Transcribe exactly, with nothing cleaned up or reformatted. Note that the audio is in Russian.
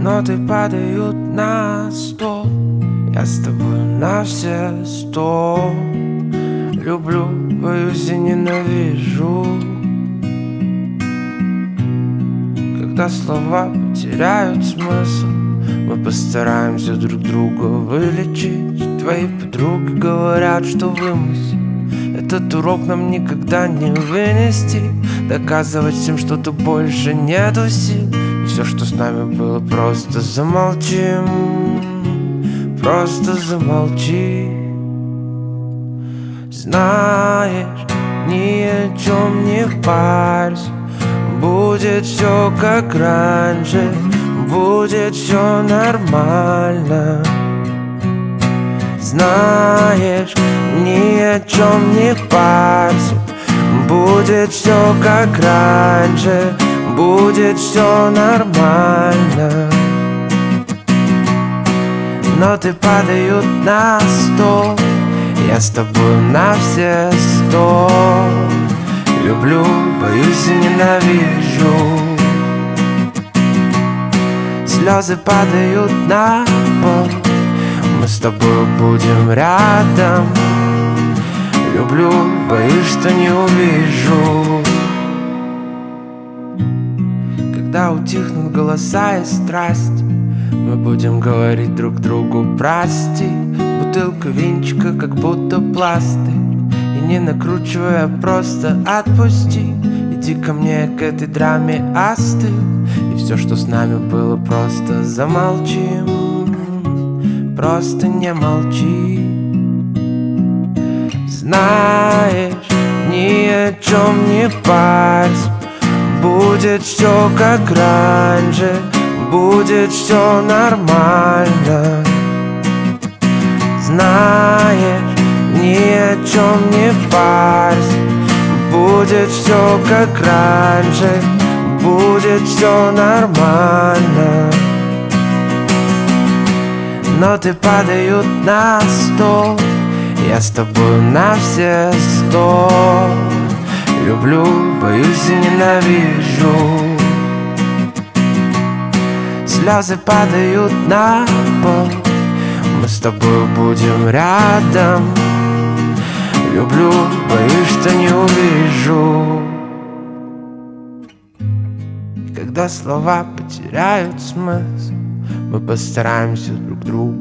Ноты падают на стол, я с тобой на все сто. Люблю, боюсь и ненавижу, когда слова потеряют смысл. Мы постараемся друг друга вылечить. Твои подруги говорят, что вымысел. Этот урок нам никогда не вынести. Доказывать всем, что ты больше нету сил. И все, что с нами было, просто замолчим. Просто замолчи. Знаешь, ни о чем не парься. Будет все как раньше, будет все нормально. Знаешь, ни о чем не парься. Будет все как раньше, будет все нормально. Ноты падают на стол, я с тобой на все сто. Люблю, боюсь и ненавижу. Слезы падают на пол, мы с тобой будем рядом. Люблю, боюсь, что не увижу. Когда утихнут голоса и страсти, мы будем говорить друг другу прости. Бутылка винчика, как будто пластырь. И не накручивая, просто отпусти. Иди ко мне, к этой драме остыл. И все, что с нами было, просто замолчим. Просто не молчи. Знаешь, ни о чем не парься. Будет все как раньше, будет все нормально. Знаешь, ни о чем не парься. Будет все как раньше, будет все нормально. Ноты падают на стол, я с тобой на все сто. Люблю, боюсь и ненавижу. Слезы падают на пол, мы с тобой будем рядом. Люблю, боюсь, что не увижу. Когда слова потеряют смысл, мы постараемся друг другу